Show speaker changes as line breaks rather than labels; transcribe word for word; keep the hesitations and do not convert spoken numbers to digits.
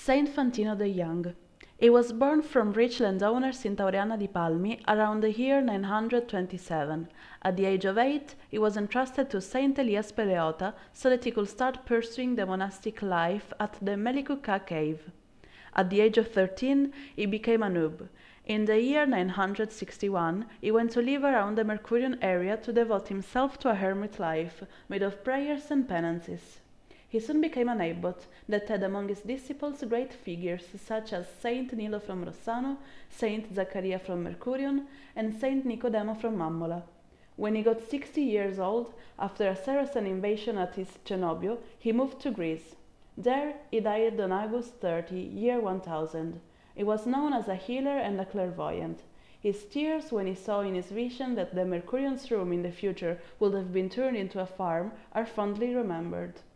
Saint Fantino the Young. He was born from rich landowners in Tauriana di Palmi around the year nine hundred twenty-seven. At the age of eight, he was entrusted to Saint Elias Peleota so that he could start pursuing the monastic life at the Melikouka cave. At the age of thirteen, he became a noob. In the year nine hundred sixty-one, he went to live around the Mercurian area to devote himself to a hermit life, made of prayers and penances. He soon became an abbot that had among his disciples great figures such as Saint Nilo from Rossano, Saint Zaccaria from Mercurion, and Saint Nicodemo from Mammola. When he got sixty years old, after a Saracen invasion at his cenobio, he moved to Greece. There he died on August thirtieth, year one thousand. He was known as a healer and a clairvoyant. His tears when he saw in his vision that the Mercurion's room in the future would have been turned into a farm are fondly remembered.